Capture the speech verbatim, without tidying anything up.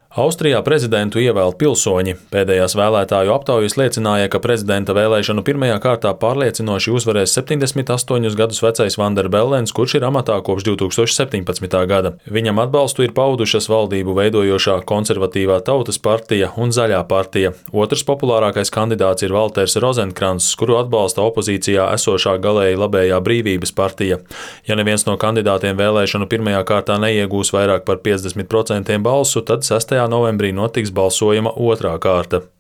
Austrijā prezidentu ievēl pilsoņi. Pēdējās vēlētāju aptaujas liecināja, ka prezidenta vēlēšanu pirmajā kārtā pārliecinoši uzvarēs septiņdesmit astoņus gadus vecais Vanderbellens, kurš ir amatā kopš divi tūkstoši septiņpadsmitā gada. Viņam atbalstu ir paudušas valdību veidojošā Konservatīvā Tautas partija un Zaļā partija. Otrs populārākais kandidāts ir Valters Rozenkrants, kuru atbalsta opozīcijā esošā galēji labējā Brīvības partija. Ja neviens no kandidātiem vēlēšanu pirmajā kārtā neiegūs vairāk par piecdesmit procentiem balsu, tad sestajā novembrī notiks balsojuma otrā kārta.